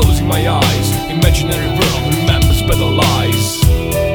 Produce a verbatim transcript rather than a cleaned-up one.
closing my eyes. Imaginary world remembers better lies.